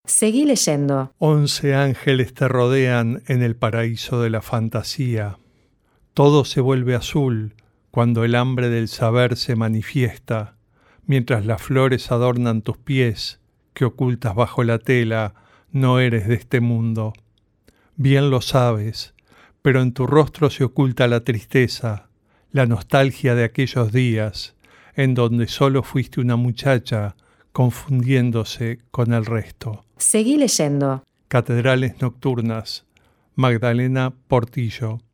Seguí leyendo. 11 ángeles te rodean en el paraíso de la fantasía. Todo se vuelve azul cuando el hambre del saber se manifiesta, mientras las flores adornan tus pies, que ocultas bajo la tela, no eres de este mundo. Bien lo sabes, pero en tu rostro se oculta la tristeza, la nostalgia de aquellos días, en donde solo fuiste una muchacha, confundiéndose con el resto. Seguí leyendo. Catedrales nocturnas. Magdalena Portillo.